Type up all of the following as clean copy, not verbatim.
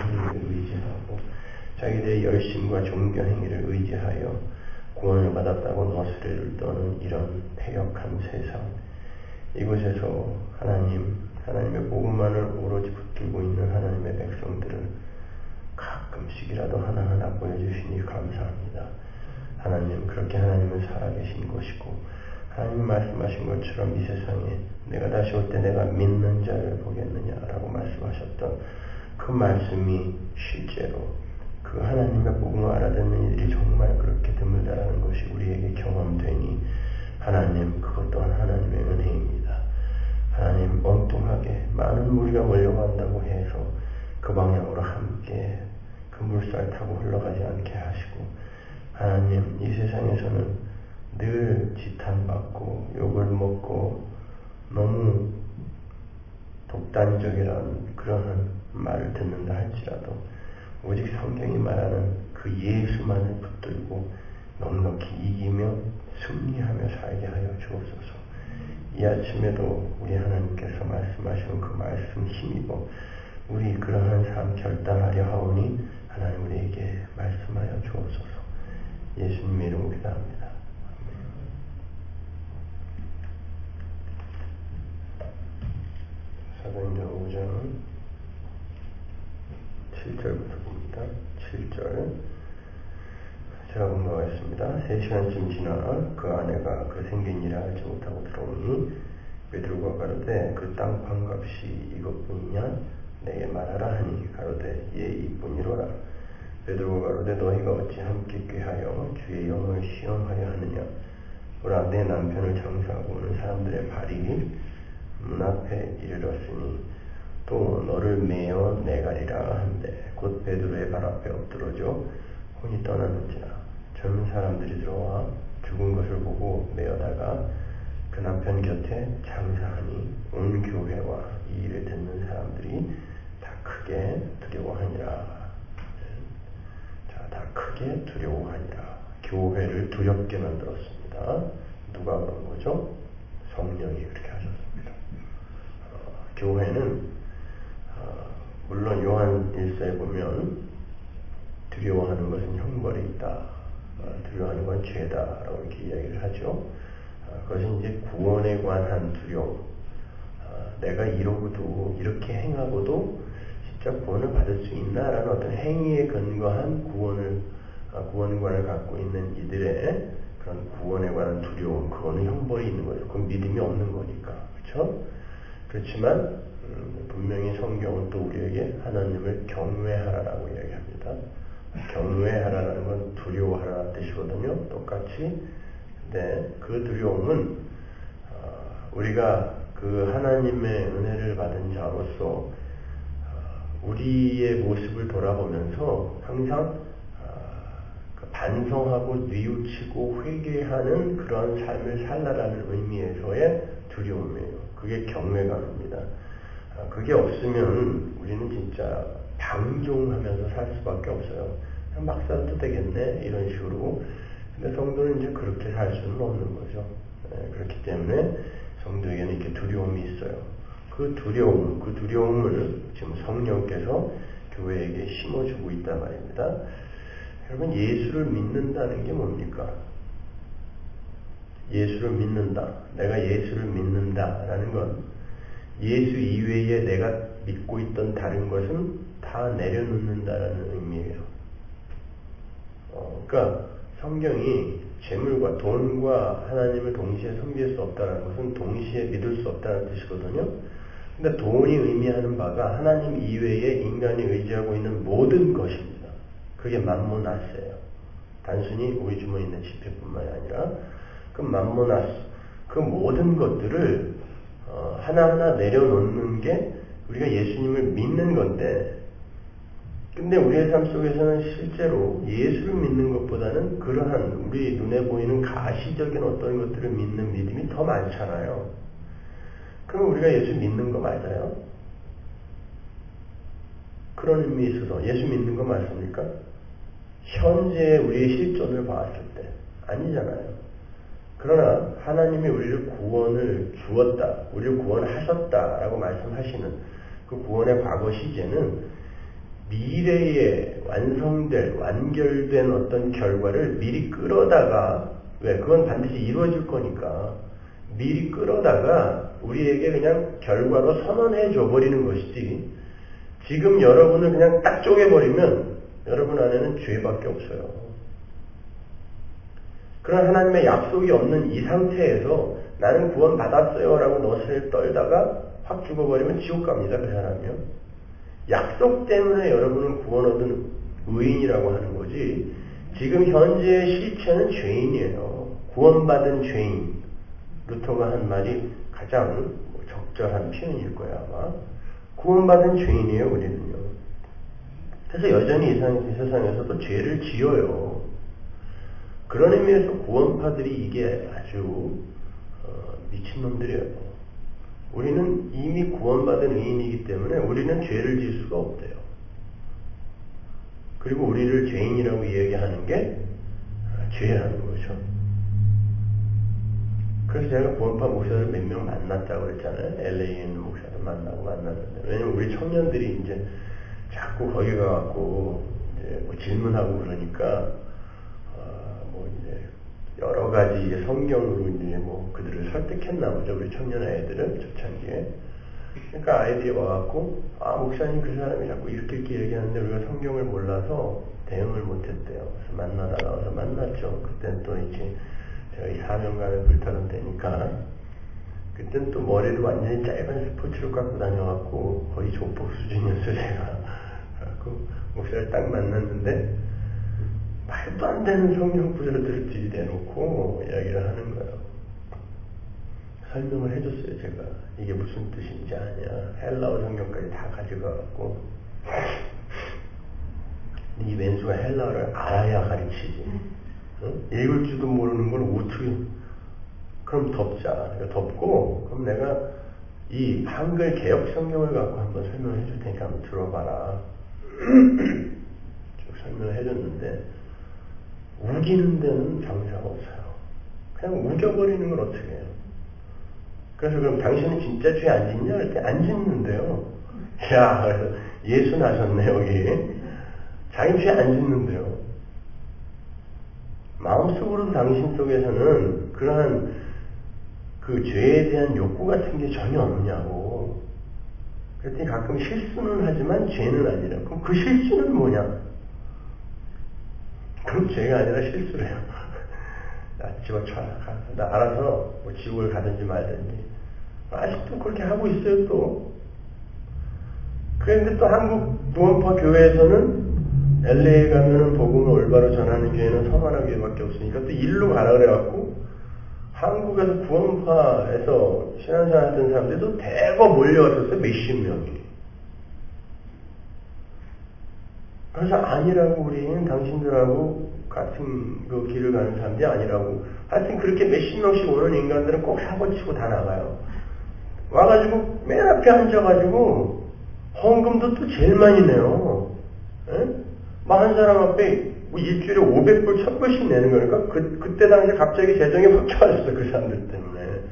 행위를 의지하고 자기들의 열심과 종교 행위를 의지하여 구원을 받았다고 노스레를 떠는 이런 패역한 세상, 이곳에서 하나님의 복음만을 오로지 붙들고 있는 하나님의 백성들을 가끔씩이라도 하나하나 보여주시니 감사합니다. 하나님, 그렇게 하나님은 살아계신 것이고 하나님이 말씀하신 것처럼 이 세상에 내가 다시 올 때 내가 믿는 자를 보겠느냐라고 말씀하셨던 그 말씀이 실제로 그 하나님의 복음을 알아듣는 이들이 정말 그렇게 드물다라는 것이 우리에게 경험되니 하나님, 그것 또한 하나님의 은혜입니다. 하나님, 엉뚱하게 많은 무리가 몰려간다고 해서 그 방향으로 함께 그 물살 타고 흘러가지 않게 하시고, 하나님, 이 세상에서는 늘 지탄받고 욕을 먹고 너무 독단적이라는 그러한 말을 듣는다 할지라도 오직 성경이 말하는 그 예수만을 붙들고 넉넉히 이기며 승리하며 살게 하여 주옵소서. 이 아침에도 우리 하나님께서 말씀하시는 그 말씀 힘입어 우리 그러한 삶 결단하려 하오니 하나님 우리에게 말씀하여 주옵소서. 예수님의 이름으로 기도합니다. 사도행전 5장 7절부터 봅니다. 7절 제가 공부하겠습니다. 3시간쯤 지나 그 아내가 그 생긴 일을 알지 못하고 들어오니 베드로가 가로되 그 땅 판값이 이것뿐이냐 내게 말하라 하니 가로되 예 이뿐이로라. 베드로가 가로되 너희가 어찌 함께 꾀하여 주의 영을 시험하려 하느냐. 보라 내 남편을 장사하고 오는 사람들의 발이 문 앞에 이르렀으니 또 너를 메어 내가리라 한데 곧 베드로의 발 앞에 엎드러져 혼이 떠났는지라. 젊은 사람들이 들어와 죽은 것을 보고 메어다가 그 남편 곁에 장사하니 온 교회와 이 일을 듣는 사람들이 다 크게 두려워하니라. 자, 다 크게 두려워하니라. 교회를 두렵게 만들었습니다. 누가 그런 거죠? 성령이 그렇게 하셨습니다. 교회는 물론 요한 1서에 보면 두려워하는 것은 형벌이 있다. 두려워하는 건 죄다라고 이렇게 이야기를 하죠. 그것은 이제 구원에 관한 두려움. 내가 이러고도 이렇게 행하고도 진짜 구원을 받을 수 있나라는 어떤 행위에 근거한 구원관을 갖고 있는 이들의 그런 구원에 관한 두려움, 그거는 형벌이 있는 거죠. 그건 믿음이 없는 거니까, 그렇죠? 그렇지만 분명히 성경은 또 우리에게 하나님을 경외하라라고 이야기합니다. 경외하라라는 건 두려워하라는 뜻이거든요. 똑같이. 근데 그 두려움은 우리가 그 하나님의 은혜를 받은 자로서 우리의 모습을 돌아보면서 항상 반성하고 뉘우치고 회개하는 그런 삶을 살라라는 의미에서의 두려움이에요. 그게 경외감입니다. 그게 없으면 우리는 진짜 방종하면서 살 수밖에 없어요. 그냥 막 살아도 되겠네 이런 식으로. 근데 성도는 이제 그렇게 살 수는 없는 거죠. 그렇기 때문에 성도에게는 이렇게 두려움이 있어요. 그 두려움을 지금 성령께서 교회에게 심어주고 있단 말입니다. 여러분, 예수를 믿는다는 게 뭡니까? 예수를 믿는다. 내가 예수를 믿는다라는 건 예수 이외에 내가 믿고 있던 다른 것은 다 내려놓는다라는 의미예요. 그러니까 성경이 재물과 돈과 하나님을 동시에 섬길 수 없다는 것은 동시에 믿을 수 없다는 뜻이거든요. 근데 돈이 의미하는 바가 하나님 이외에 인간이 의지하고 있는 모든 것입니다. 그게 맘모나스예요. 단순히 우리 주머니에 있는 지폐뿐만이 아니라 그 맘모나스, 그 모든 것들을 하나하나 내려놓는 게 우리가 예수님을 믿는 건데, 근데 우리의 삶 속에서는 실제로 예수를 믿는 것보다는 그러한 우리 눈에 보이는 가시적인 어떤 것들을 믿는 믿음이 더 많잖아요. 그럼 우리가 예수 믿는 거 맞아요? 그런 의미에 있어서 예수 믿는 거 맞습니까? 현재 우리의 실존을 봤을 때 아니잖아요. 그러나 하나님이 우리를 구원을 주었다, 우리를 구원하셨다라고 말씀하시는 그 구원의 과거 시제는 미래에 완성될, 완결된 어떤 결과를 미리 끌어다가, 왜? 그건 반드시 이루어질 거니까, 미리 끌어다가 우리에게 그냥 결과로 선언해 줘버리는 것이지, 지금 여러분을 그냥 딱 쪼개버리면 여러분 안에는 죄밖에 없어요. 그런 하나님의 약속이 없는 이 상태에서 나는 구원 받았어요 라고 너스레 떨다가 확 죽어버리면 지옥 갑니다. 그 사람이요. 약속 때문에 여러분은 구원 얻은 의인이라고 하는 거지, 지금 현재의 실체는 죄인이에요. 구원받은 죄인. 루터가 한 말이 가장 적절한 표현일 거야, 아마. 구원받은 죄인이에요, 우리는요. 그래서 여전히 이 세상에서도 죄를 지어요. 그런 의미에서 구원파들이 이게 아주 미친놈들이에요. 우리는 이미 구원받은 의인이기 때문에 우리는 죄를 지을 수가 없대요. 그리고 우리를 죄인이라고 이야기하는 게 죄라는 거죠. 그래서 제가 구원파 목사를 몇 명 만났다고 그랬잖아요. LA에 있는 목사도 만났는데. 왜냐면 우리 청년들이 이제 자꾸 거기 가갖고 이제 뭐 질문하고 그러니까, 뭐 이제 여러 가지 성경으로 이제 뭐 그들을 설득했나 보죠. 우리 청년 아이들은 초창기에. 그러니까 아이들이 와갖고, 목사님 그 사람이 자꾸 이렇게 얘기하는데 우리가 성경을 몰라서 대응을 못했대요. 그래서 만나다 나와서 만났죠. 그때는 또 이제 저희 사명감에 불타는 때니까, 그땐 또 머리도 완전히 짧은 스포츠로 깎고 다녀갖고 거의 조폭 수준이었어요, 제가. 그래갖고 목사를 딱 만났는데 말도 안 되는 성경 구절들을 들이대놓고 이야기를 하는 거예요. 설명을 해줬어요, 제가. 이게 무슨 뜻인지 아냐. 헬라어 성경까지 다 가져가갖고. 이 왼수가 헬라어를 알아야 가르치지. 읽을 줄도 모르는 걸 어떻게, 그럼 덮자. 덮고, 그럼 내가 이 한글 개역 성경을 갖고 한번 설명을 해줄 테니까 한번 들어봐라. 쭉 설명을 해줬는데, 우기는 데는 장사가 없어요. 그냥 우겨버리는 걸 어떻게 해요? 그래서 그럼 당신은 진짜 죄 안 짓냐? 그럴 때 안 짓는데요. 야, 그래서 예수 나셨네, 여기. 자기 죄 안 짓는데요. 마음속으로도 당신 속에서는 그러한 그 죄에 대한 욕구 같은 게 전혀 없냐고. 그랬더니 가끔 실수는 하지만 죄는 아니라. 그럼 그 실수는 뭐냐? 그럼 죄가 아니라 실수래요. 집어쳐라. 나 알아서 뭐 지옥을 가든지 말든지. 아직도 그렇게 하고 있어요, 또. 그런데 또 한국 구원파 교회에서는 LA에 가면은 복음을 올바로 전하는 교회는 서만한 교회밖에 없으니까 또 일로 가라 그래갖고 한국에서 구원파에서 신앙생활 하던 사람들이 또 대거 몰려왔었어요. 몇십 명이. 그래서 아니라고, 우리는 당신들하고 같은 그 길을 가는 사람들이 아니라고. 하여튼 그렇게 몇십 명씩 오는 인간들은 꼭 사고치고 다 나가요. 와가지고 맨 앞에 앉아가지고 헌금도 또 제일 많이 내요. 막 한 사람 앞에 뭐 일주일에 500불, 1000불씩 내는 거니까 그때 당시 갑자기 재정이 확 좋아졌어, 그 사람들 때문에.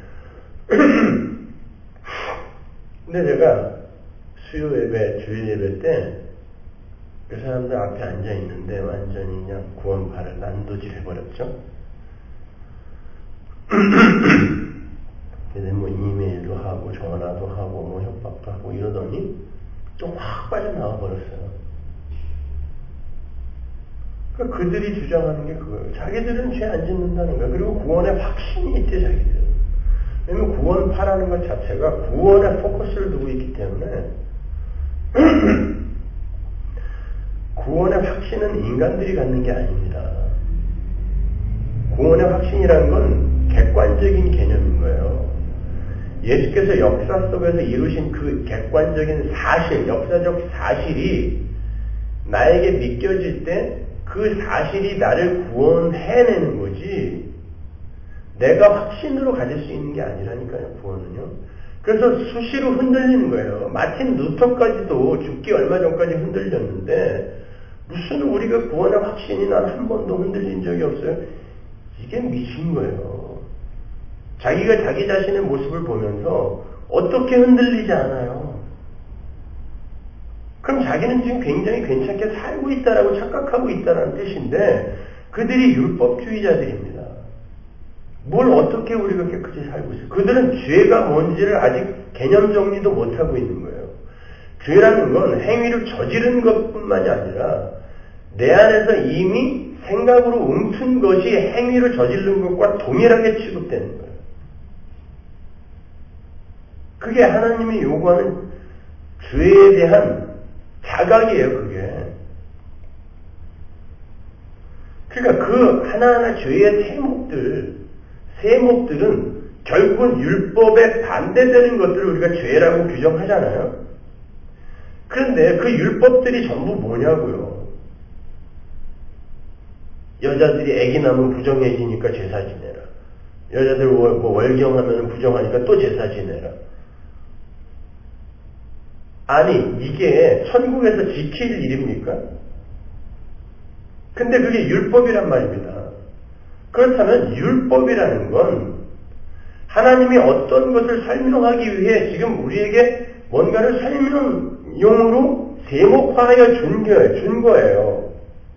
근데 제가 수요 예배, 주일 예배 때 그 사람들 앞에 앉아 있는데 완전히 그냥 구원파를 난도질 해버렸죠. 그래서 뭐 이메일도 하고 전화도 하고 뭐 협박도 하고 이러더니 또 확 빠져나와 버렸어요. 그러니까 그들이 주장하는 게 그거예요. 자기들은 죄 안 짓는다는 거예요. 그리고 구원에 확신이 있대, 자기들은. 왜냐면 구원파라는 것 자체가 구원에 포커스를 두고 있기 때문에 구원의 확신은 인간들이 갖는 게 아닙니다. 구원의 확신이라는 건 객관적인 개념인 거예요. 예수께서 역사 속에서 이루신 그 객관적인 사실, 역사적 사실이 나에게 믿겨질 때 그 사실이 나를 구원해내는 거지, 내가 확신으로 가질 수 있는 게 아니라니까요, 구원은요. 그래서 수시로 흔들리는 거예요. 마틴 루터까지도 죽기 얼마 전까지 흔들렸는데, 무슨 우리가 구원의 확신이 난 한 번도 흔들린 적이 없어요. 이게 미친 거예요. 자기가 자기 자신의 모습을 보면서 어떻게 흔들리지 않아요. 그럼 자기는 지금 굉장히 괜찮게 살고 있다라고 착각하고 있다는 뜻인데 그들이 율법주의자들입니다. 뭘 어떻게 우리가 깨끗이 살고 있어요? 그들은 죄가 뭔지를 아직 개념 정리도 못하고 있는 거예요. 죄라는 건 행위를 저지른 것뿐만이 아니라 내 안에서 이미 생각으로 움튼 것이 행위를 저지른 것과 동일하게 취급되는 거예요. 그게 하나님이 요구하는 죄에 대한 자각이에요, 그게. 그러니까 그 하나하나 죄의 세목들은 결국은 율법에 반대되는 것들을 우리가 죄라고 규정하잖아요. 그런데 그 율법들이 전부 뭐냐고요. 여자들이 아기 낳으면 부정해지니까 제사 지내라. 여자들 뭐 월경하면 부정하니까 또 제사 지내라. 아니, 이게 천국에서 지킬 일입니까? 근데 그게 율법이란 말입니다. 그렇다면 율법이라는 건 하나님이 어떤 것을 설명하기 위해 지금 우리에게 뭔가를 설명용으로 세목화하여 준 거예요.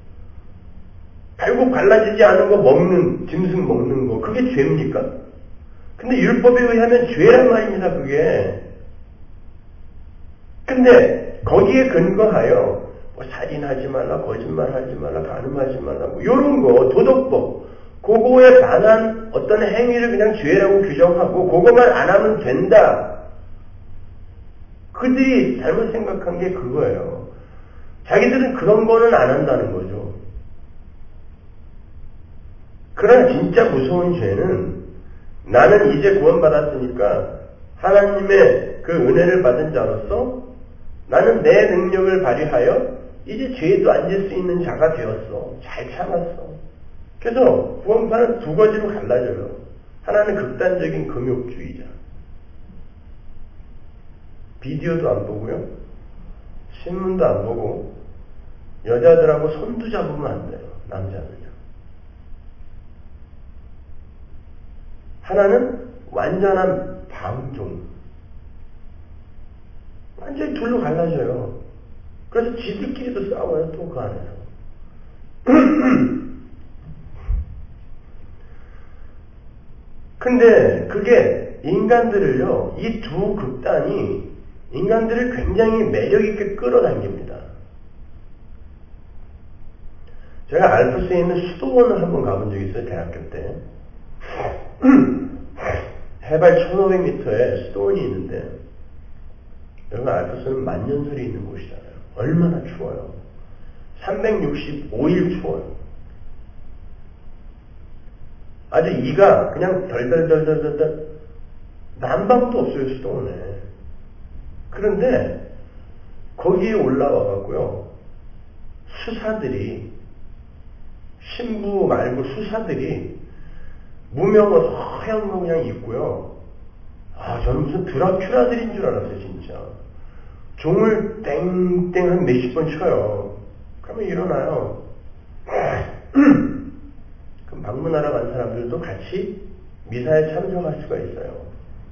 결국 갈라지지 않은 거 먹는, 짐승 먹는 거, 그게 죄입니까? 근데 율법에 의하면 죄란 말입니다, 그게. 근데 거기에 근거하여 뭐 살인하지 말라, 거짓말하지 말라, 간음하지 말라, 뭐 이런 거, 도덕법, 그거에 반한 어떤 행위를 그냥 죄라고 규정하고 그것만 안 하면 된다. 그들이 잘못 생각한 게 그거예요. 자기들은 그런 거는 안 한다는 거죠. 그러나 진짜 무서운 죄는 나는 이제 구원받았으니까 하나님의 그 은혜를 받은 자로서 나는 내 능력을 발휘하여 이제 죄도 안 질 수 있는 자가 되었어. 잘 참았어. 그래서 구원파는 두 가지로 갈라져요. 하나는 극단적인 금욕주의자. 비디오도 안 보고요. 신문도 안 보고 여자들하고 손도 잡으면 안 돼요. 남자는요. 하나는 완전한 방종. 완전히 둘로 갈라져요. 그래서 지들끼리도 싸워요. 또 그 안에서. 근데 그게 인간들을요. 이 두 극단이 인간들을 굉장히 매력있게 끌어당깁니다. 제가 알프스에 있는 수도원을 한번 가본 적이 있어요. 대학교 때. 해발 1500m에 수도원이 있는데 여러분 알프스는 만년설이 있는 곳이잖아요. 얼마나 추워요. 365일 추워요. 아주 이가 그냥 덜덜덜덜덜 난방도 없어요. 수도원에. 그런데 거기에 올라와 갖고요. 수사들이 신부 말고 수사들이 무명옷 하얀 거 그냥 입고요. 저는 무슨 드라큘라들인 줄 알았어요, 진짜. 종을 땡땡 한 몇십 번 쳐요. 그러면 일어나요. 그럼 방문하러 간 사람들도 같이 미사에 참석할 수가 있어요.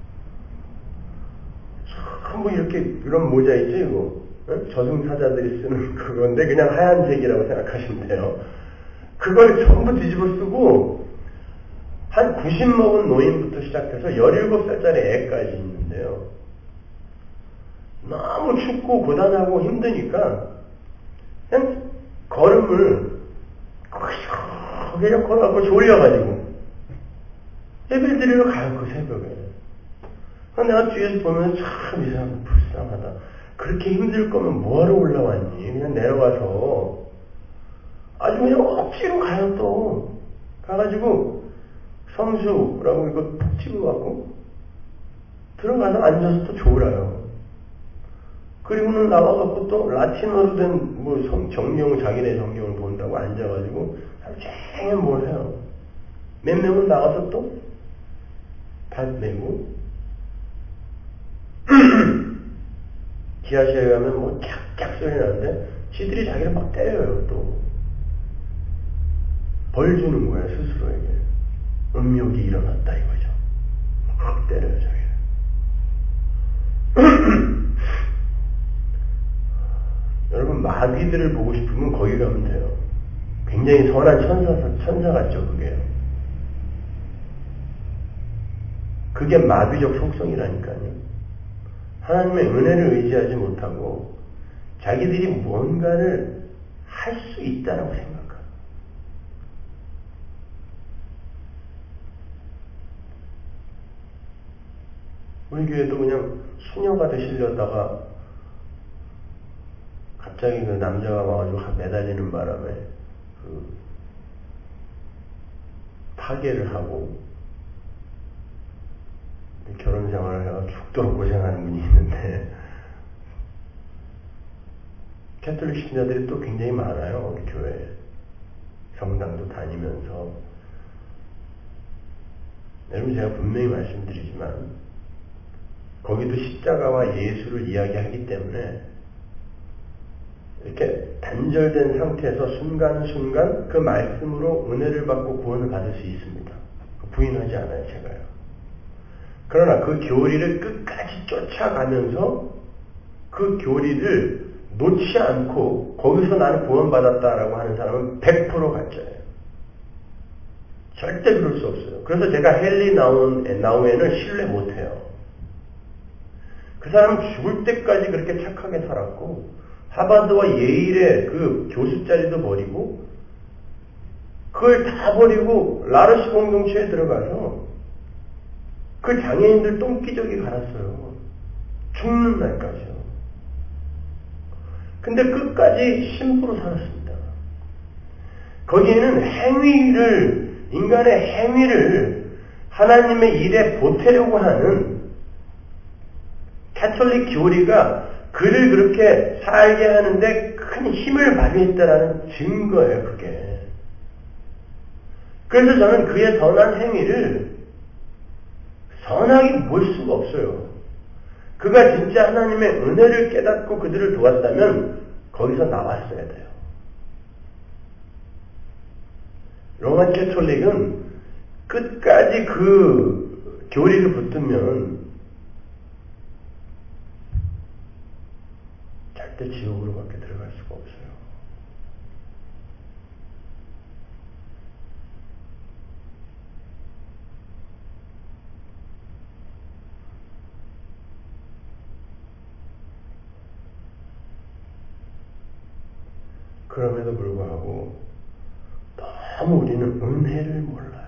뭐 이렇게 이런 모자 있죠, 이거. 저승사자들이 쓰는 그건데 그냥 하얀색이라고 생각하시면 돼요. 그걸 전부 뒤집어 쓰고 한 90 먹은 노인부터 시작해서 17살짜리 애까지 있는데요. 너무 춥고 고단하고 힘드니까 그냥 걸음을 그냥 걸어갖고 졸려가지고 예배를 드리러 가요. 그 새벽에. 내가 뒤에서 보면 참 이 사람 불쌍하다. 그렇게 힘들 거면 뭐하러 올라왔니? 그냥 내려가서 아주 그냥 억지로 가요. 또 가가지고 성수라고 이거 푹 집어갖고 들어가서 앉아서 또 졸아요. 그리고는 나와갖고 또 라틴어로 된 뭐 정경, 자기네 정경을 본다고 앉아가지고 하루 종일 뭘 해요. 몇 명은 나와서 또 밭 내고 지하실에 가면 뭐 캬캬 소리 나는데 지들이 자기를 막 때려요. 또 벌 주는 거예요. 스스로에게. 음욕이 일어났다 이거죠. 막 때려요. 자기를. 여러분 마귀들을 보고 싶으면 거기 가면 돼요. 굉장히 선한 천사 같죠, 그게요. 그게 마귀적 속성이라니까요. 하나님의 은혜를 의지하지 못하고 자기들이 뭔가를 할 수 있다라고 생각합니다. 우리 교회도 그냥 수녀가 되시려다가 갑자기 그 남자가 와가지고 매달리는 바람에 그 파괴를 하고 결혼 생활을 해가 죽도록 고생하는 분이 있는데 캐톨릭 신자들이 또 굉장히 많아요. 우리 교회에. 성당도 다니면서. 여러분 제가 분명히 말씀드리지만 거기도 십자가와 예수를 이야기하기 때문에 이렇게 단절된 상태에서 순간순간 그 말씀으로 은혜를 받고 구원을 받을 수 있습니다. 부인하지 않아요, 제가요. 그러나 그 교리를 끝까지 쫓아가면서 그 교리를 놓지 않고 거기서 나는 구원받았다라고 하는 사람은 100% 가짜예요. 절대 그럴 수 없어요. 그래서 제가 헨리 나우엔을 신뢰 못해요. 그 사람은 죽을 때까지 그렇게 착하게 살았고 하버드와 예일의 그 교수 자리도 버리고 그걸 다 버리고 라르시 공동체에 들어가서 그 장애인들 똥기저귀 갈았어요. 죽는 날까지요. 근데 끝까지 신부로 살았습니다. 거기에는 인간의 행위를 하나님의 일에 보태려고 하는 가톨릭 교리가 그를 그렇게 살게 하는데 큰 힘을 발휘했다라는 증거예요, 그게. 그래서 저는 그의 선한 행위를 선하게 볼 수가 없어요. 그가 진짜 하나님의 은혜를 깨닫고 그들을 도왔다면 거기서 나왔어야 돼요. 로만 캐톨릭은 끝까지 그 교리를 붙들면 절대 지옥으로밖에 들어갈 수가 없어요. 그럼에도 불구하고 너무 우리는 은혜를 몰라요.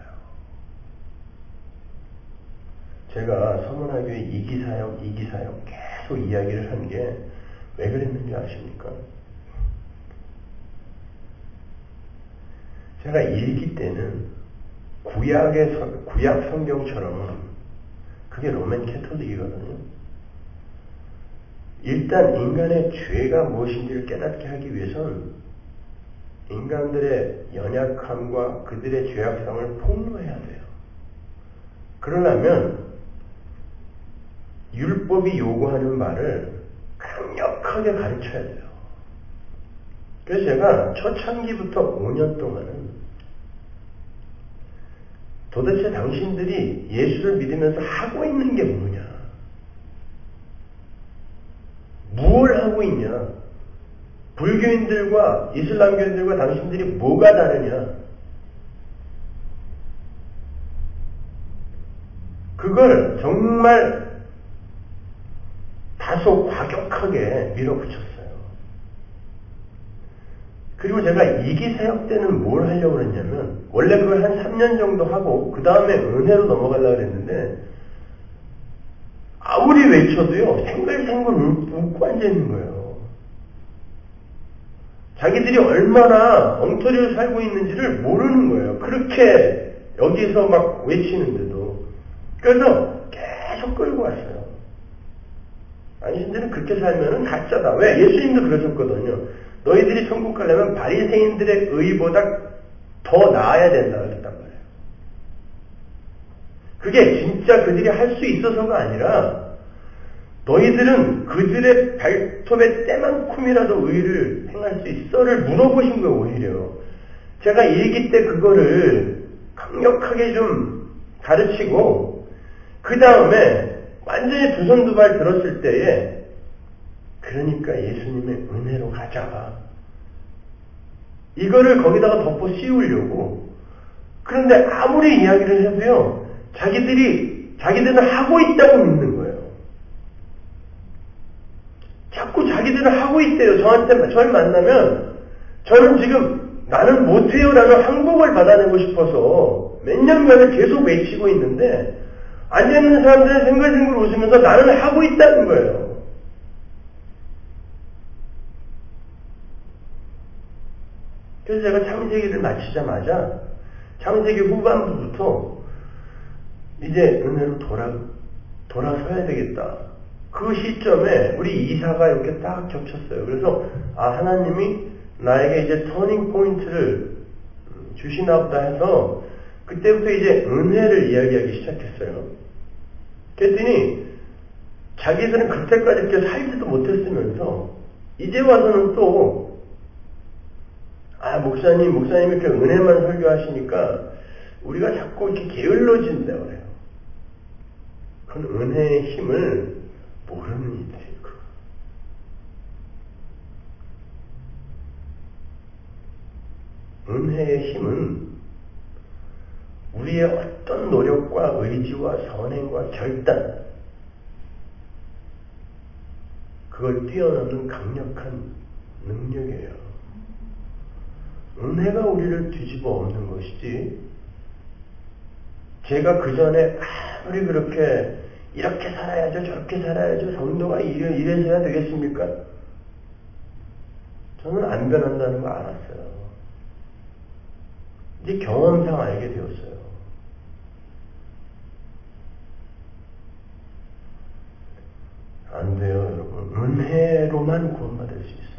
제가 서문화교회 이기사역 계속 이야기를 한 게 왜 그랬는지 아십니까? 제가 읽기 때는 구약 성경처럼 그게 로맨 캐톨릭이거든요. 일단 인간의 죄가 무엇인지를 깨닫게 하기 위해서는 인간들의 연약함과 그들의 죄악성을 폭로해야 돼요. 그러려면 율법이 요구하는 바를 강력하게 가르쳐야 돼요. 그래서 제가 초창기부터 5년 동안은 도대체 당신들이 예수를 믿으면서 하고 있는 게 뭐냐? 무엇을 하고 있냐? 불교인들과 이슬람교인들과 당신들이 뭐가 다르냐? 그걸 정말 다소 과격하게 밀어붙였어요. 그리고 제가 이기사역 때는 뭘 하려고 그랬냐면 원래 그걸 한 3년 정도 하고 그 다음에 은혜로 넘어가려고 그랬는데 아무리 외쳐도요 생글생글 웃고 앉아있는 거예요. 자기들이 얼마나 엉터리로 살고 있는지를 모르는 거예요. 그렇게 여기서 막 외치는데도. 그래서 계속 끌고 왔어요. 당신들은 그렇게 살면은 가짜다. 왜? 예수님도 그러셨거든요. 너희들이 천국 가려면 바리새인들의 의보다 더 나아야 된다 그랬단 말이에요. 그게 진짜 그들이 할 수 있어서가 아니라 너희들은 그들의 발톱의 때만큼이라도 의를 행할 수 있어를 물어보신 거예요. 오히려 제가 일기 때 그거를 강력하게 좀 가르치고 그 다음에 완전히 두 손 두 발 들었을 때에 그러니까 예수님의 은혜로 가자. 맞아. 이거를 거기다가 덮어 씌우려고. 그런데 아무리 이야기를 해도요, 자기들은 하고 있다고 믿는 거예요. 자꾸 자기들은 하고 있대요. 저를 만나면, 저는 지금 나는 못해요라는 항복을 받아내고 싶어서 몇 년간을 계속 외치고 있는데, 앉아있는 사람들은 생글생글 웃으면서 나는 하고 있다는 거예요. 그래서 제가 창세기를 마치자마자 창세기 후반부부터 이제 은혜로 돌아서야 되겠다. 그 시점에 우리 이사가 이렇게 딱 겹쳤어요. 그래서 하나님이 나에게 이제 터닝 포인트를 주시나 보다 해서 그때부터 이제 은혜를 이야기하기 시작했어요. 그랬더니 자기들은 그때까지 이렇게 살지도 못했으면서 이제 와서는 또 목사님이 이렇게 은혜만 설교하시니까 우리가 자꾸 이렇게 게을러진다 그래요. 그건 은혜의 힘을 모르는 이들이에요. 은혜의 힘은 우리의 어떤 노력과 의지와 선행과 결단, 그걸 뛰어넘는 강력한 능력이에요. 은혜가 우리를 뒤집어 엎는 것이지, 제가 그 전에 아무리 그렇게 이렇게 살아야죠, 저렇게 살아야죠, 성도가 이래서야 되겠습니까? 저는 안 변한다는 거 알았어요. 이제 경험상 알게 되었어요. 안 돼요, 여러분. 은혜로만 구원받을 수 있어요.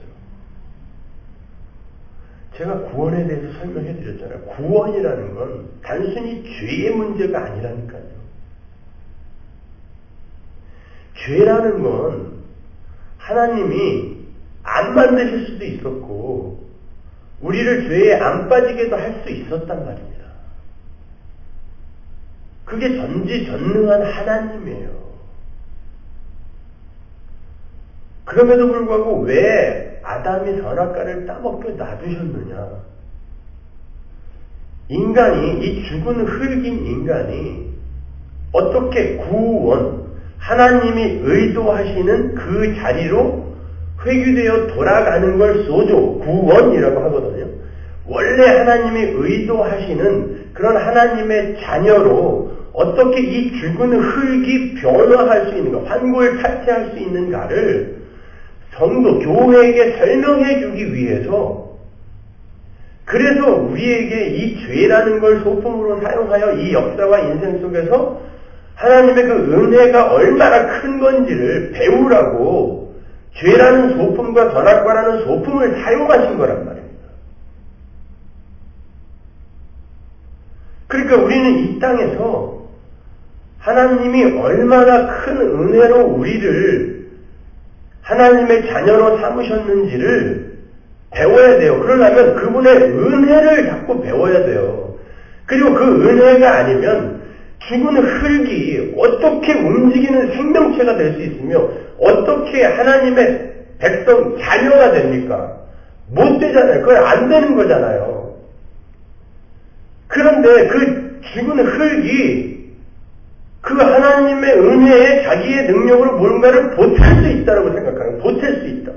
제가 구원에 대해서 설명해 드렸잖아요. 구원이라는 건 단순히 죄의 문제가 아니라니까요. 죄라는 건 하나님이 안 만드실 수도 있었고 우리를 죄에 안 빠지게도 할 수 있었단 말입니다. 그게 전지전능한 하나님이에요. 그럼에도 불구하고 왜 아담이 선악과를 따먹게 놔두셨느냐? 인간이, 이 죽은 흙인 인간이 어떻게 구원, 하나님이 의도하시는 그 자리로 회귀되어 돌아가는 걸 소조, 구원이라고 하거든요. 원래 하나님이 의도하시는 그런 하나님의 자녀로 어떻게 이 죽은 흙이 변화할 수 있는가, 환골 탈퇴할 수 있는가를 성도, 교회에게 설명해 주기 위해서, 그래서 우리에게 이 죄라는 걸 소품으로 사용하여 이 역사와 인생 속에서 하나님의 그 은혜가 얼마나 큰 건지를 배우라고 죄라는 소품과 선악과라는 소품을 사용하신 거란 말입니다. 그러니까 우리는 이 땅에서 하나님이 얼마나 큰 은혜로 우리를 하나님의 자녀로 삼으셨는지를 배워야 돼요. 그러려면 그분의 은혜를 자꾸 배워야 돼요. 그리고 그 은혜가 아니면 죽은 흙이 어떻게 움직이는 생명체가 될 수 있으며 어떻게 하나님의 백성 자녀가 됩니까? 못 되잖아요. 그건 안 되는 거잖아요. 그런데 그 죽은 흙이 그 하나님의 은혜에 자기의 능력으로 뭔가를 보탤 수 있다고 생각하는 거예요. 보탤 수 있다.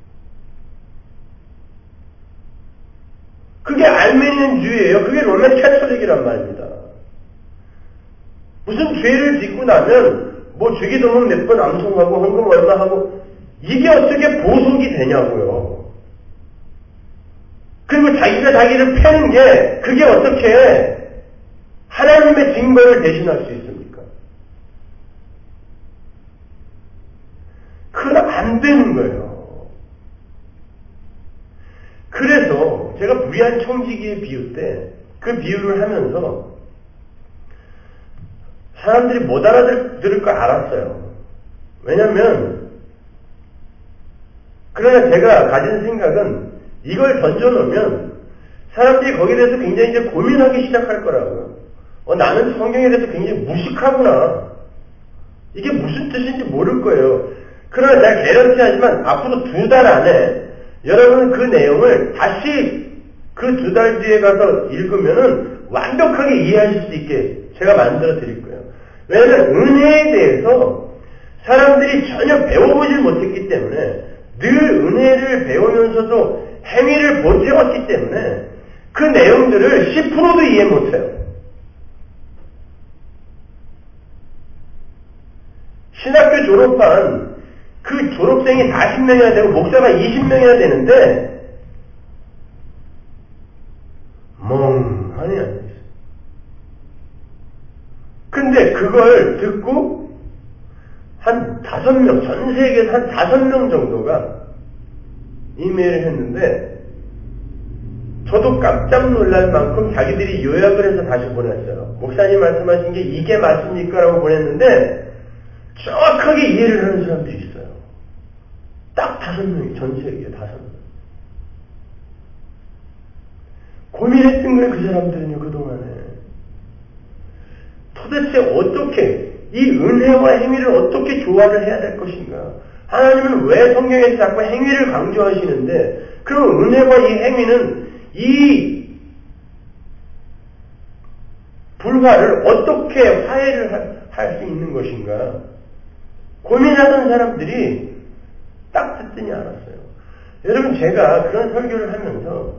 그게 알메니안주의예요. 그게 로맨 캐톨릭이란 말입니다. 무슨 죄를 짓고 나면 뭐 죄기도문 몇 번 암송하고 헌금 얼마 하고 이게 어떻게 보속이 되냐고요. 그리고 자기가 자기를 패는 게 그게 어떻게 하나님의 증거를 대신할 수 있습니까? 그건 안 되는 거예요. 그래서 제가 무리한 청지기의 비유 때 그 비유를 하면서 사람들이 못 알아들을 거 알았어요. 왜냐면 그러나 제가 가진 생각은 이걸 던져놓으면 사람들이 거기에 대해서 굉장히 이제 고민하기 시작할 거라고요. 나는 성경에 대해서 굉장히 무식하구나. 이게 무슨 뜻인지 모를 거예요. 그러나 제가 개런티하지만 앞으로 2달 안에 여러분 그 내용을 다시 그 2달 뒤에 가서 읽으면은 완벽하게 이해하실 수 있게 제가 만들어 드릴 거예요. 왜냐하면 은혜에 대해서 사람들이 전혀 배워보질 못했기 때문에 늘 은혜를 배우면서도 행위를 보태왔기 때문에 그 내용들을 10%도 이해 못해요. 신학교 졸업한 그 졸업생이 40명이나 되고 목사가 20명이나 되는데 멍하니 앉아있어요. 근데 그걸 듣고 한 5명, 전 세계에서 한 5명 정도가 이메일을 했는데 저도 깜짝 놀랄 만큼 자기들이 요약을 해서 다시 보냈어요. 목사님 말씀하신 게 이게 맞습니까? 라고 보냈는데 정확하게 이해를 하는 사람들이 있어요. 딱 5명이 전 세계에 5명. 고민했던 거예요, 그 사람들은요, 그동안에. 도대체 어떻게, 이 은혜와 행위를 어떻게 조화를 해야 될 것인가? 하나님은 왜 성경에서 자꾸 행위를 강조하시는데, 그럼 은혜와 이 행위는 이 불화를 어떻게 화해를 할 수 있는 것인가? 고민하던 사람들이 딱 듣더니 알았어요. 여러분, 제가 그런 설교를 하면서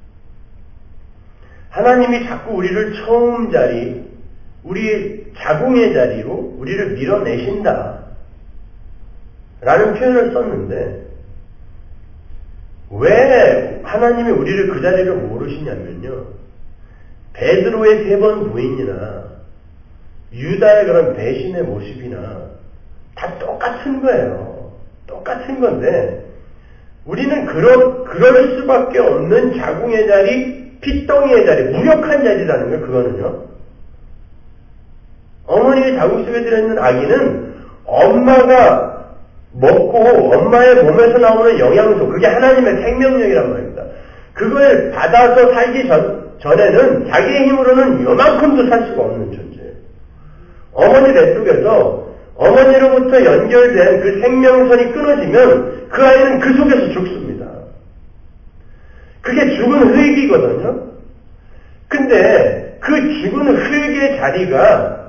하나님이 자꾸 우리를 처음 자리, 우리의 자궁의 자리로 우리를 밀어내신다 라는 표현을 썼는데 왜 하나님이 우리를 그 자리로 모르시냐면요, 베드로의 3번 부인이나 유다의 그런 배신의 모습이나 다 똑같은 거예요. 똑같은 건데 우리는 그럴 수밖에 없는 자궁의 자리, 핏덩이의 자리, 무력한 자리라는 거예요. 그거는요, 어머니의 자궁 속에 들어있는 아기는 엄마가 먹고 엄마의 몸에서 나오는 영양소, 그게 하나님의 생명력이란 말입니다. 그걸 받아서 살기 전에는 자기의 힘으로는 요만큼도 살 수가 없는 존재예요. 어머니 뱃속에서 어머니로부터 연결된 그 생명선이 끊어지면 그 아이는 그 속에서 죽습니다. 그게 죽은 흙이거든요. 근데 그 죽은 흙의 자리가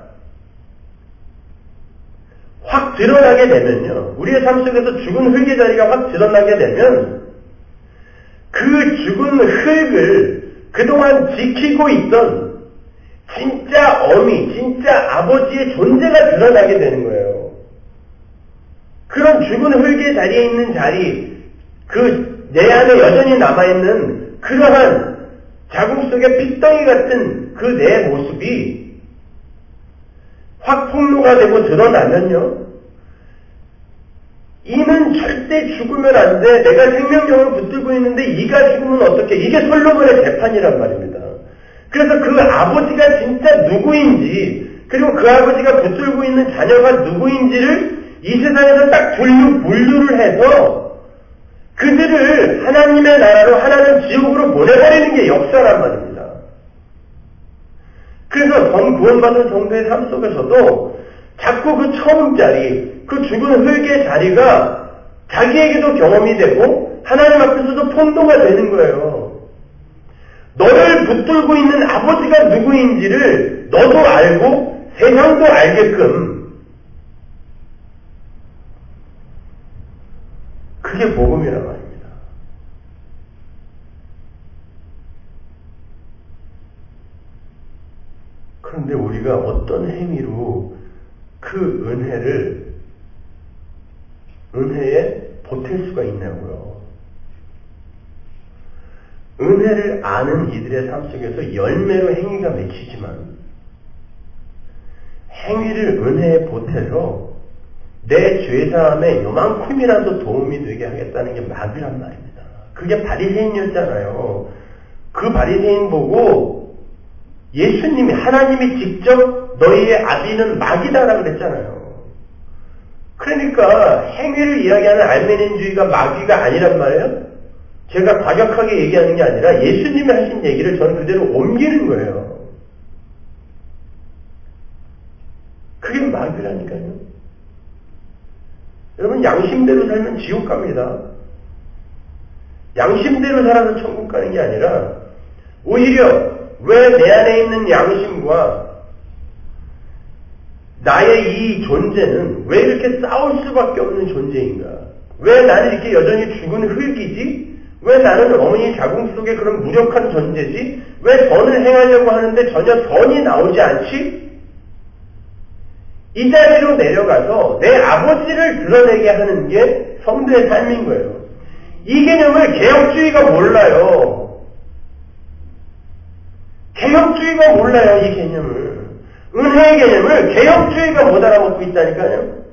확 드러나게 되면요, 우리의 삶 속에서 죽은 흙의 자리가 확 드러나게 되면 그 죽은 흙을 그동안 지키고 있던 진짜 어미, 진짜 아버지의 존재가 드러나게 되는 거예요. 그런 죽은 흙의 자리에 있는 자리, 그 내 안에 여전히 남아있는 그러한 자궁 속의 핏덩이 같은 그 내 모습이 확 폭로가 되고 드러나면요, 이는 절대 죽으면 안 돼. 내가 생명력을 붙들고 있는데 이가 죽으면 어떡해. 이게 솔로몬의 재판이란 말입니다. 그래서 그 아버지가 진짜 누구인지, 그리고 그 아버지가 붙들고 있는 자녀가 누구인지를 이 세상에서 딱 분류를 해서 그들을 하나님의 나라로, 하나님 지옥으로 보내버리는 게 역사란 말입니다. 그래서 전 구원받은 성도의 삶 속에서도 자꾸 그 처음 자리, 그 죽은 흙의 자리가 자기에게도 경험이 되고 하나님 앞에서도 폭로가 되는 거예요. 너를 붙들고 있는 아버지가 누구인지를 너도 알고 세상도 알게끔, 그게 복음이란 말입니다. 그런데 우리가 어떤 행위로 그 은혜에 보탤 수가 있냐고요. 은혜를 아는 이들의 삶 속에서 열매로 행위가 맺히지만 행위를 은혜에 보태서 내 죄사함에 요만큼이라도 도움이 되게 하겠다는 게 마귀란 말입니다. 그게 바리새인이었잖아요. 그 바리새인 보고 예수님이, 하나님이 직접 너희의 아비는 마귀다라고 그랬잖아요. 그러니까 행위를 이야기하는 알메닌주의가 마귀가 아니란 말이에요. 제가 과격하게 얘기하는 게 아니라 예수님이 하신 얘기를 저는 그대로 옮기는 거예요. 그게 마귀라니까요. 여러분, 양심대로 살면 지옥 갑니다. 양심대로 살아서 천국 가는 게 아니라 오히려 왜 내 안에 있는 양심과 나의 이 존재는 왜 이렇게 싸울 수밖에 없는 존재인가? 왜 나는 이렇게 여전히 죽은 흙이지? 왜 나는 어머니 자궁 속에 그런 무력한 존재지? 왜 선을 행하려고 하는데 전혀 선이 나오지 않지? 이 자리로 내려가서 내 아버지를 드러내게 하는 게 성도의 삶인 거예요. 이 개념을 개혁주의가 몰라요. 개혁주의가 몰라요, 이 개념을. 은혜의 개념을 개혁주의가 못 알아먹고 있다니까요.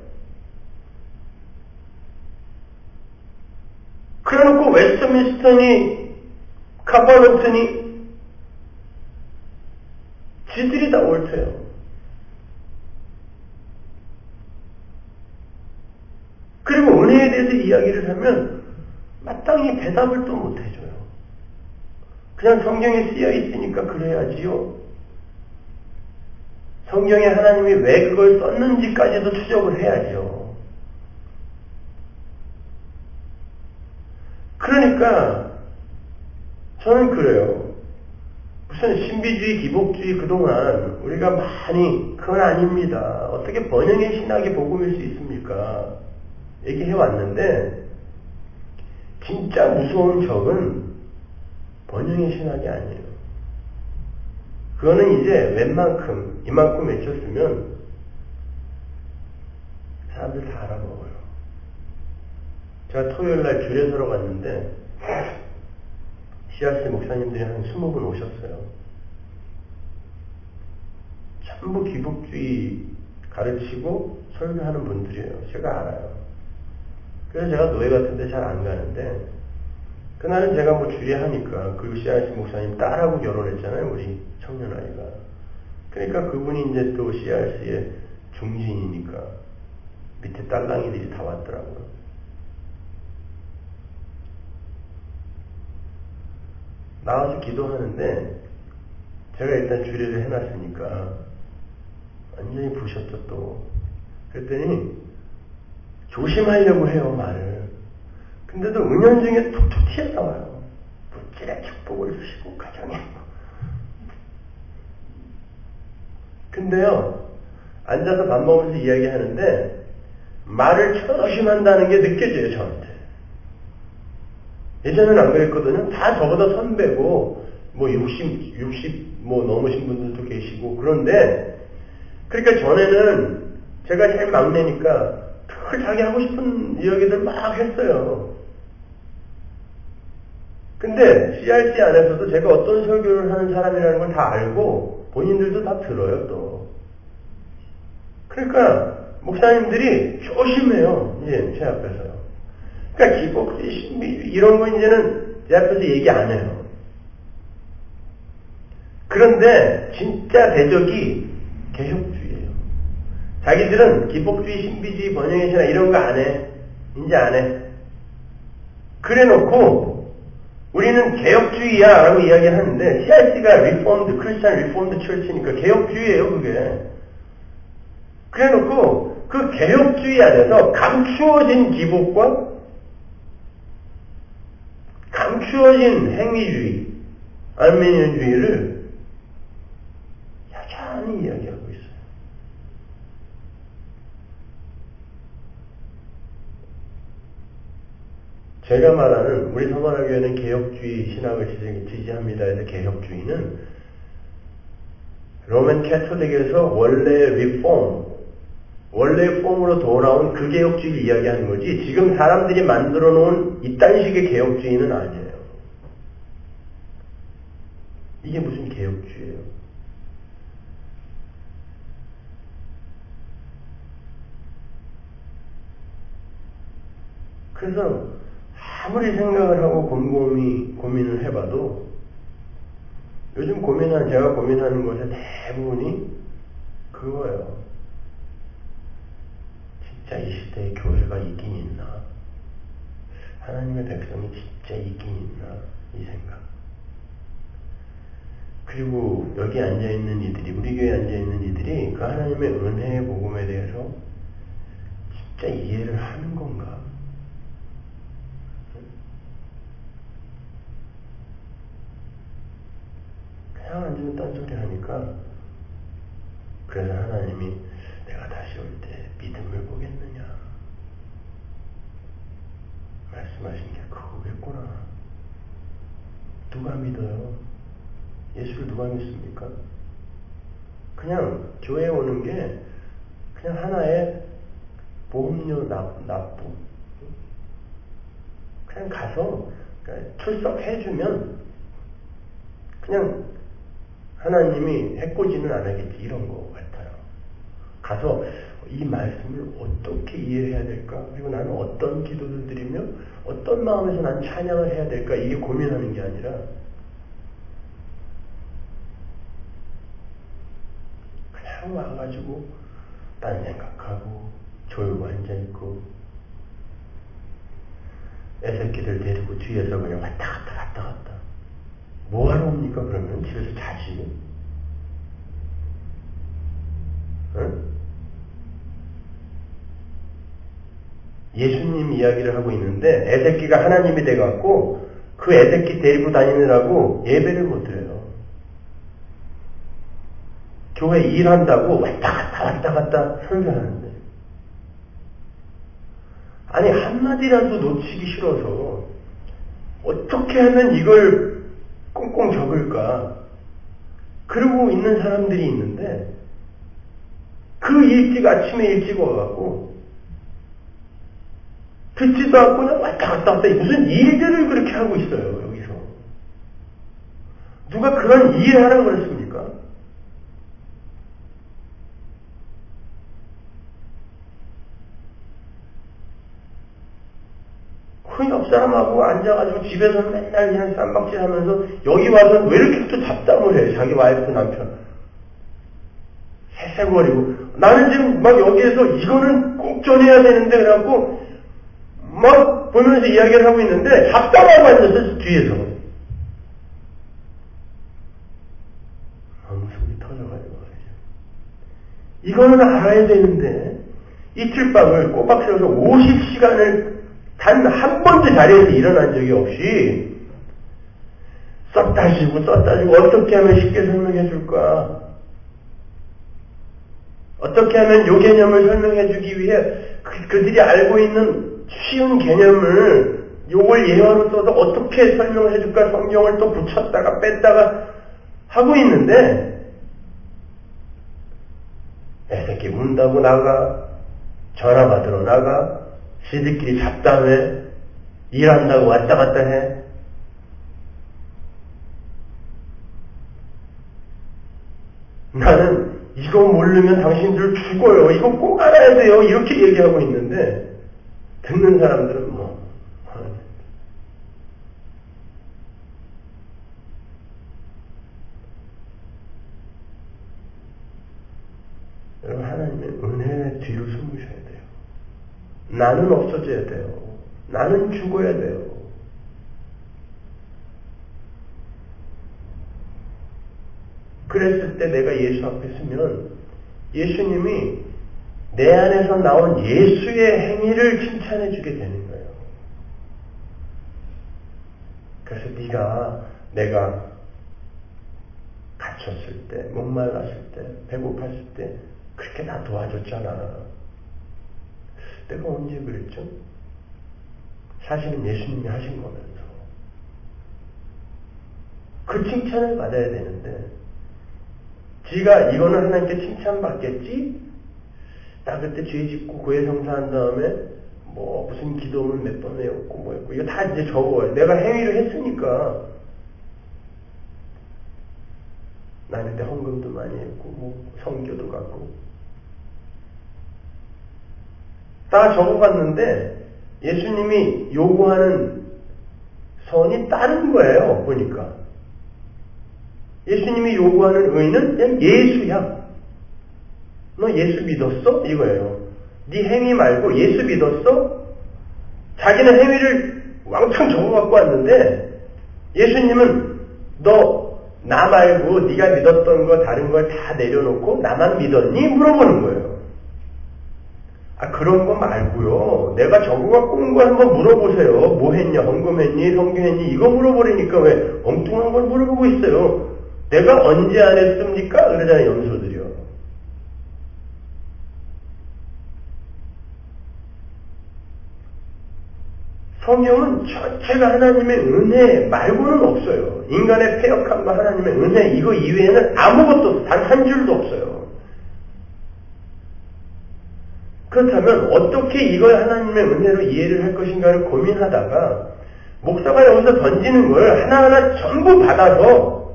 그래놓고 웨스트민스턴이, 카바노튼이 지들이 다 옳대요. 그리고 은혜에 대해서 이야기를 하면 마땅히 대답을 또 못 해줘요. 그냥 성경에 쓰여 있으니까 그래야지요. 성경에 하나님이 왜 그걸 썼는지까지도 추적을 해야죠. 그러니까 저는 그래요. 무슨 신비주의, 기복주의 그동안 우리가 많이 그건 아닙니다. 어떻게 번영의 신학이 복음일 수 있습니까? 얘기해 왔는데 진짜 무서운 적은 번영의 신학이 아니에요. 그거는 이제 웬만큼 이만큼 외쳤으면 사람들 다 알아먹어요. 제가 토요일날 주례 서러 갔는데 CRC 목사님들이 한 20분 오셨어요. 전부 기복주의 가르치고 설교하는 분들이에요. 제가 알아요. 그래서 제가 노예 같은데 잘 안 가는데 그날은 제가 뭐 주례하니까 그리고 CRC 목사님 딸하고 결혼했잖아요. 우리 청년아이가. 그러니까 그분이 이제 또 CRC의 중진이니까 밑에 딸랑이들이 다 왔더라고요. 나와서 기도하는데 제가 일단 주례를 해놨으니까 완전히 부셨죠 또. 그랬더니 조심하려고 해요 말을. 근데도 은연중에 툭툭 튀어나와요. 무찌의 축복을 주시고 가정에. 근데요 앉아서 밥 먹으면서 이야기하는데 말을 조심한다는 게 느껴져요 저한테. 예전에는 안 그랬거든요. 다 저보다 선배고 뭐 60 뭐 넘으신 분들도 계시고 그런데 그러니까 전에는 제가 제일 막내니까 그 자기 하고 싶은 이야기들 막 했어요. 근데 CRC 안에서도 제가 어떤 설교를 하는 사람이라는 걸 다 알고 본인들도 다 들어요 또. 그러니까 목사님들이 조심해요. 이제 제 앞에서요. 그러니까 기복주의, 신비주의 이런 거 이제는 제 앞에서 얘기 안 해요. 그런데 진짜 대적이 개혁주의예요. 자기들은 기복주의, 신비주의, 번영의 신화 이런 거 안 해. 이제 안 해. 그래놓고 우리는 개혁주의야 라고 이야기하는데 CRC가 리폼드, 크리스찬 리폼드 철치니까 개혁주의예요 그게. 그래놓고 그 개혁주의 안에서 감추어진 기복과 감추어진 행위주의, 알메니언주의를 여전히 이야기하고 있어요. 제가 말하는 우리 서머나교회는 개혁주의 신학을 지지합니다 해서 개혁주의는 로맨 캐톨릭에서 원래 리폼, 원래 폼으로 돌아온 그 개혁주의를 이야기하는 거지 지금 사람들이 만들어 놓은 이딴 식의 개혁주의는 아니에요. 이게 무슨 개혁주의예요? 그래서 아무리 생각을 하고 곰곰이 고민을 해봐도 요즘 제가 고민하는 것의 대부분이 그거예요. 진짜 이 시대에 교회가 있긴 있나? 하나님의 백성이 진짜 있긴 있나? 이 생각. 그리고 여기 앉아있는 이들이, 우리 교회에 앉아있는 이들이 그 하나님의 은혜의 복음에 대해서 진짜 이해를 하는 건가? 그냥 앉으면 딴소리 하니까 그래서 하나님이 내가 다시 올 때 믿음을 보겠느냐 말씀하신 게 그거겠구나. 누가 믿어요? 예수를 누가 믿습니까? 그냥 교회에 오는 게 그냥 하나의 보험료 납부. 그냥 가서 출석해주면 그냥 하나님이 해코지는 안 하겠지 이런 거 같아요. 가서 이 말씀을 어떻게 이해해야 될까? 그리고 나는 어떤 기도를 드리며 어떤 마음에서 난 찬양을 해야 될까? 이게 고민하는 게 아니라 그냥 와가지고 딴 생각하고 졸고 앉아있고 애새끼들 데리고 뒤에서 그냥 왔다 갔다 뭐하러 옵니까? 그러면 집에서 자지. 응? 예수님 이야기를 하고 있는데 애새끼가 하나님이 돼갖고 그 애새끼 데리고 다니느라고 예배를 못 드려요. 교회 일한다고 왔다 갔다 설교하는데 아니 한마디라도 놓치기 싫어서 어떻게 하면 이걸 꽁꽁 적을까 그러고 있는 사람들이 있는데 그 아침에 일찍 와갖고 듣지도 않고 그냥 왔다 갔다 무슨 일들을 그렇게 하고 있어요. 여기서 누가 그런 일을 하라고 그랬습니까? 그 옆 사람하고 앉아가지고 집에서는 맨날 그냥 쌈박질 하면서 여기 와서 왜 이렇게 또 잡담을 해? 자기 와이프 남편 새새거리고 나는 지금 막 여기에서 이거는 꼭 전해야 되는데 그래갖고 막 보면서 이야기를 하고 있는데 잡담하고 앉았어 뒤에서 너무 속이 터져가지고 말이죠. 이거는 알아야 되는데 이틀밤을 꼬박 세워서 50시간을 단 한 번도 자리에서 일어난 적이 없이 썼다 주고 어떻게 하면 쉽게 설명해 줄까? 어떻게 하면 요 개념을 설명해 주기 위해 그들이 알고 있는 쉬운 개념을 요걸 예화로 써서 어떻게 설명을 해줄까? 성경을 또 붙였다가 뺐다가 하고 있는데 애새끼 운다고 나가 전화 받으러 나가 지들끼리 잡담해 일한다고 왔다 갔다 해 나는 이거 모르면 당신들 죽어요. 이거 꼭 알아야 돼요. 이렇게 얘기하고 있는데 듣는 사람들은 뭐 여러분 하나님의 은혜 뒤로 숨으셔야 돼요. 나는 없어져야 돼요. 나는 죽어야 돼요. 그랬을 때 내가 예수 앞에 서면 예수님이 내 안에서 나온 예수의 행위를 칭찬해 주게 되는 거예요. 그래서 내가 갇혔을 때, 목말랐을 때, 배고팠을 때 그렇게 나 도와줬잖아. 내가 언제 그랬죠? 사실은 예수님이 하신 거면서 그 칭찬을 받아야 되는데 지가 이거는 하나님께 칭찬받겠지? 나 그때 죄 짓고 고해성사한 다음에 뭐 무슨 기도문 몇 번 외웠고 뭐 했고 이거 다 이제 적어요. 내가 행위를 했으니까 나 그때 헌금도 많이 했고 뭐 성교도 갔고 다 적어갔는데 예수님이 요구하는 선이 다른 거예요. 보니까 예수님이 요구하는 의는 그냥 예수야. 너 예수 믿었어? 이거예요. 네 행위 말고 예수 믿었어? 자기는 행위를 왕창 적어갖고 왔는데 예수님은 너 나 말고 네가 믿었던 거 다른 걸 다 내려놓고 나만 믿었니? 물어보는 거예요. 아 그런 거 말고요. 내가 적어갖고 온 거 한번 물어보세요. 뭐 했냐? 헌금했니? 성교했니? 이거 물어버리니까 왜 엉뚱한 걸 물어보고 있어요. 내가 언제 안 했습니까? 그러잖아요, 염소들이요. 성경은 전체가 하나님의 은혜 말고는 없어요. 인간의 패역함과 하나님의 은혜 이거 이외에는 아무것도 없어요. 단 한 줄도 없어요. 그렇다면 어떻게 이걸 하나님의 은혜로 이해를 할 것인가를 고민하다가 목사가 여기서 던지는 걸 하나하나 전부 받아서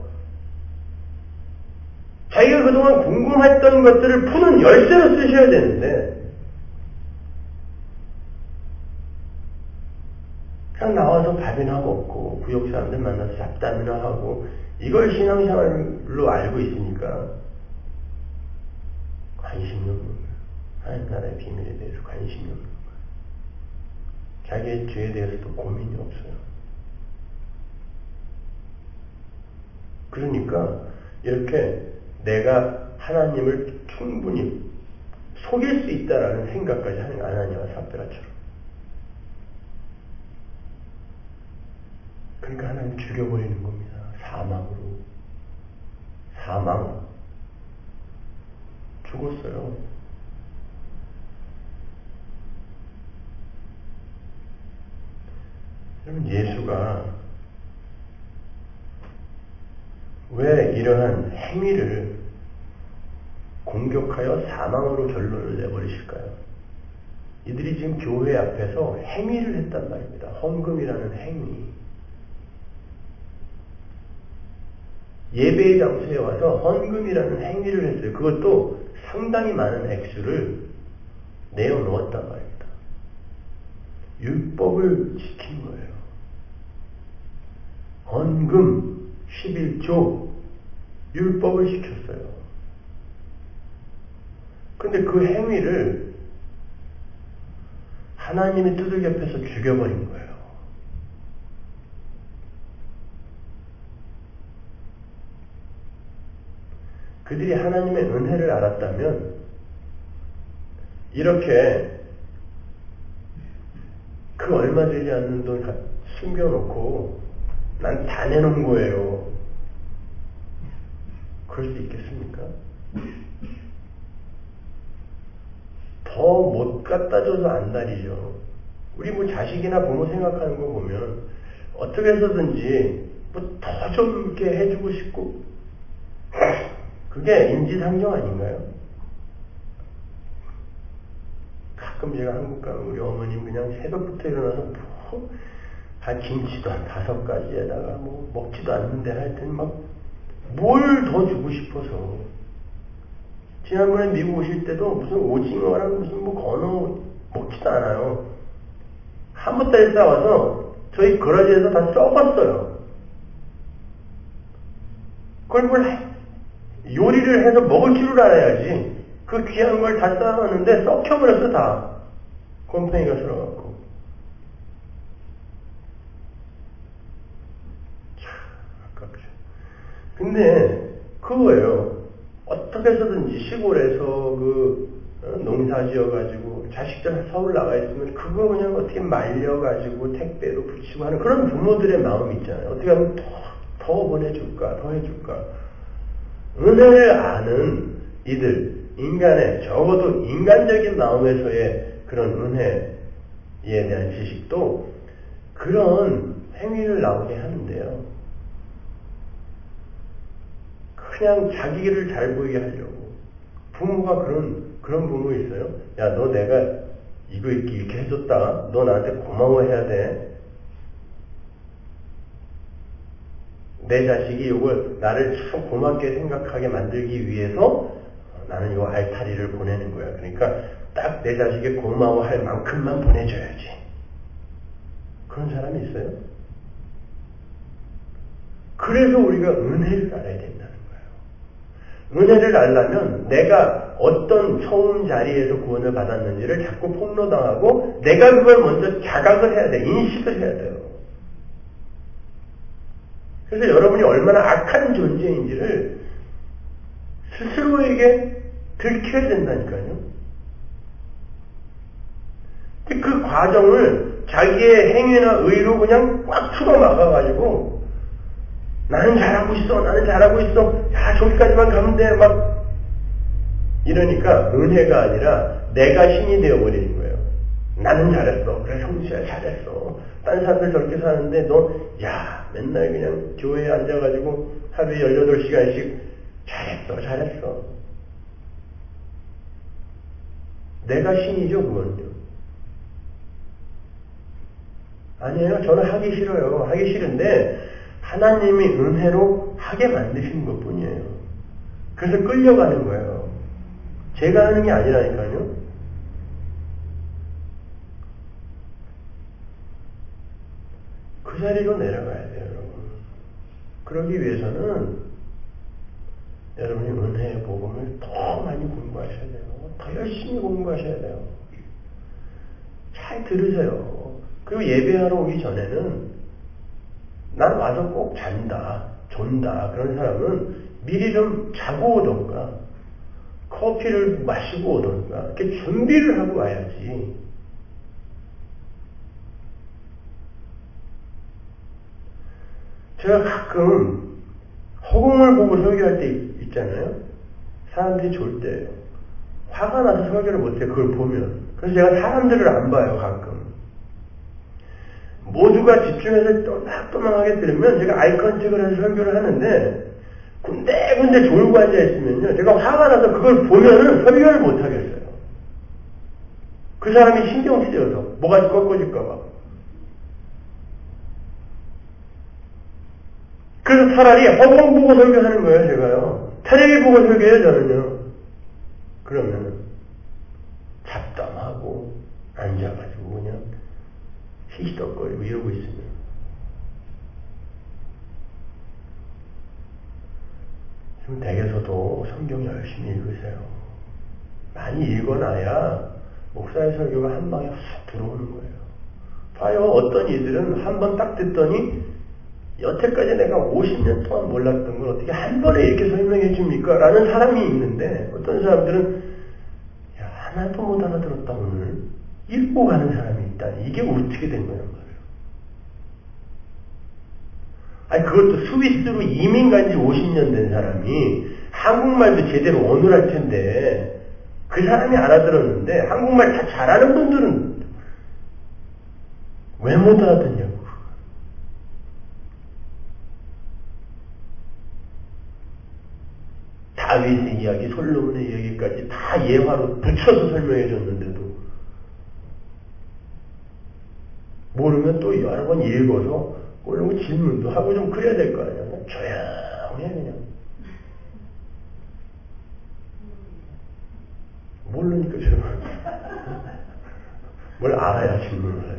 자기가 그동안 궁금했던 것들을 푸는 열쇠로 쓰셔야 되는데 그냥 나와서 밥이나 먹고 구역 사람들 만나서 잡담이나 하고 이걸 신앙생활로 알고 있으니까 관심이 없는 거예요. 하나님 나라의 비밀에 대해서 관심이 없는 거예요. 자기의 죄에 대해서도 고민이 없어요. 그러니까 이렇게 내가 하나님을 충분히 속일 수 있다라는 생각까지 하는 아나니아와 삽비라처럼. 그러니까 하나님 죽여버리는 겁니다. 사망으로. 사망. 죽었어요. 여러분, 예수가 왜 이러한 행위를 공격하여 사망으로 결론을 내버리실까요? 이들이 지금 교회 앞에서 행위를 했단 말입니다. 헌금이라는 행위. 예배의 장소에 와서 헌금이라는 행위를 했어요. 그것도 상당히 많은 액수를 내어놓았단 말입니다. 율법을 지킨 거예요. 헌금 11조 율법을 지켰어요. 근데 그 행위를 하나님의 뜻을 겹해서 죽여버린 거예요. 그들이 하나님의 은혜를 알았다면 이렇게 그 얼마 되지 않는 돈 숨겨놓고 난 다 내놓은 거예요. 그럴 수 있겠습니까? 더 못 갖다 줘서 안달이죠. 우리 뭐 자식이나 부모 생각하는 거 보면 어떻게 해서든지 뭐 더 좀 이렇게 해주고 싶고 그게 인지상정 아닌가요? 가끔 제가 한국 가면 우리 어머님 그냥 새벽부터 일어나서 김치도 한 5가지에다가 뭐 먹지도 않는데 하여튼 막 뭘 더 주고 싶어서 지난번에 미국 오실 때도 무슨 오징어랑 무슨 뭐 건어 먹지도 않아요. 한 보따리 싸와서 저희 거라지에서 다 썩었어요. 그걸 뭘 요리를 해서 먹을 줄을 알아야지. 그 귀한 걸 다 싸왔는데 썩혀버렸어 다. 곰팡이가 들어갔고. 참 아깝죠. 근데 그거예요. 어떻게 해서든지 시골에서 농사 지어가지고 자식들 서울 나가 있으면 그거 그냥 어떻게 말려가지고 택배로 붙이고 하는 그런 부모들의 마음이 있잖아요. 어떻게 하면 더 보내줄까, 더 해줄까. 은혜를 아는 이들, 인간의 적어도 인간적인 마음에서의 그런 은혜에 대한 지식도 그런 행위를 나오게 하는데요. 그냥 자기를 잘 보이게 하려고. 부모가 그런 부모 있어요. 야, 너 내가 이거 이렇게 해줬다. 너 나한테 고마워해야 돼. 내 자식이 이걸 나를 참 고맙게 생각하게 만들기 위해서 나는 이 알타리를 보내는 거야. 그러니까 딱 내 자식이 고마워할 만큼만 보내줘야지. 그런 사람이 있어요? 그래서 우리가 은혜를 알아야 된다는 거예요. 은혜를 알려면 내가 어떤 처음 자리에서 구원을 받았는지를 자꾸 폭로당하고 내가 그걸 먼저 자각을 해야 돼. 인식을 해야 돼요. 그래서 여러분이 얼마나 악한 존재인지를 스스로에게 들켜야 된다니까요. 그 과정을 자기의 행위나 의로 그냥 꽉 틀어 막아가지고 나는 잘하고 있어. 나는 잘하고 있어. 야, 저기까지만 가면 돼. 막 이러니까 은혜가 아니라 내가 신이 되어버리는 거예요. 나는 잘했어. 그래, 성수야 잘했어. 딴 사람들 저렇게 사는데 야, 맨날 그냥 교회에 앉아가지고 하루에 18시간씩 잘했어. 내가 신이죠, 그건요. 아니에요. 저는 하기 싫어요. 하기 싫은데 하나님이 은혜로 하게 만드시는 것 뿐이에요. 그래서 끌려가는 거예요. 제가 하는 게 아니라니까요. 그 자리로 내려가야 돼요, 여러분. 그러기 위해서는 여러분이 은혜의 복음을 더 많이 공부하셔야 돼요. 더 열심히 공부하셔야 돼요. 잘 들으세요. 그리고 예배하러 오기 전에는 난 와서 꼭 존다 그런 사람은 미리 좀 자고 오던가 커피를 마시고 오던가 이렇게 준비를 하고 와야지. 제가 가끔 허공을 보고 설교할 때 있잖아요. 사람들이 졸 때예요. 화가 나서 설교를 못해, 그걸 보면. 그래서 제가 사람들을 안 봐요, 가끔. 모두가 집중해서 또망또망하게 들으면 제가 아이컨택을 해서 설교를 하는데 군데군데 졸고 앉아있으면요, 제가 화가 나서 그걸 보면은 설교를 못하겠어요. 그 사람이 신경 쓰여서 뭐가 꺾어질까봐. 그래서 차라리 허공 보고 설교하는 거예요, 제가요. 텔레비 보고 설교해요, 저는요. 그러면 잡담하고 앉아가지고 그냥 시시덕거리고 이러고 있으면 좀 댁에서도 성경 열심히 읽으세요. 많이 읽어놔야 목사의 설교가 한 방에 훅 들어오는 거예요. 봐요, 어떤 이들은 한 번 딱 듣더니 여태까지 내가 50년 동안 몰랐던 걸 어떻게 한 번에 이렇게 설명해 줍니까? 라는 사람이 있는데, 어떤 사람들은 야, 하나도 못 알아들었다 오늘 읽고 가는 사람이 있다니. 이게 어떻게 된 거란 말이에요. 아니, 그것도 스위스로 이민 간 지 50년 된 사람이 한국말도 제대로 어눌할 텐데 그 사람이 알아들었는데, 한국말 다 잘하는 분들은 왜 못 알아듣냐고. 다윗의 이야기, 솔로몬의 이야기까지 다 예화로 붙여서 설명해 줬는데도 모르면 또 여러 번 읽어서 모르고 질문도 하고 좀 그래야 될 거 아니야. 조용해 그냥. 모르니까 조용해. 뭘 알아야 질문을 하지.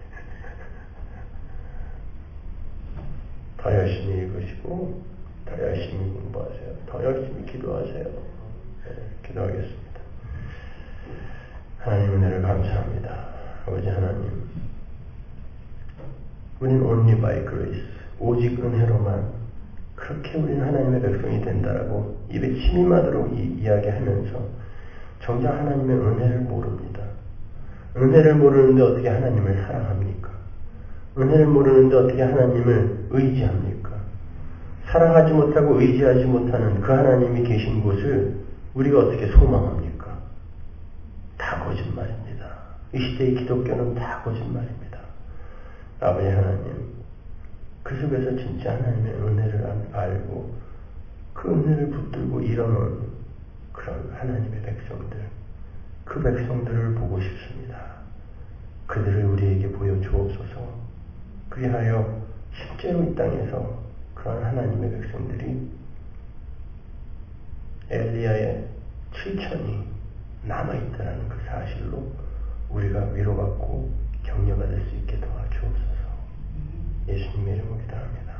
더 열심히 읽으시고 더 열심히 공부하세요. 더 열심히 기도하세요. 네, 기도하겠습니다. 하나님 은혜를 감사합니다. 아버지 하나님, 우리는 only by grace, 오직 은혜로만 그렇게 우리는 하나님의 백성이 된다라고 입에 침이 마도록 이야기하면서 정작 하나님의 은혜를 모릅니다. 은혜를 모르는데 어떻게 하나님을 사랑합니까? 은혜를 모르는데 어떻게 하나님을 의지합니까? 사랑하지 못하고 의지하지 못하는 그 하나님이 계신 곳을 우리가 어떻게 소망합니까? 다 거짓말입니다. 이 시대의 기독교는 다 거짓말입니다. 아버지 하나님, 그 속에서 진짜 하나님의 은혜를 알고 그 은혜를 붙들고 일어나는 그런 하나님의 백성들, 그 백성들을 보고 싶습니다. 그들을 우리에게 보여주옵소서. 그리하여 실제로 이 땅에서 그런 하나님의 백성들이 엘리야의 7천이 남아있다는 그 사실로 우리가 위로받고 격려받을 수 있게 도와주옵소서. 예수님의 이름으로 기도합니다.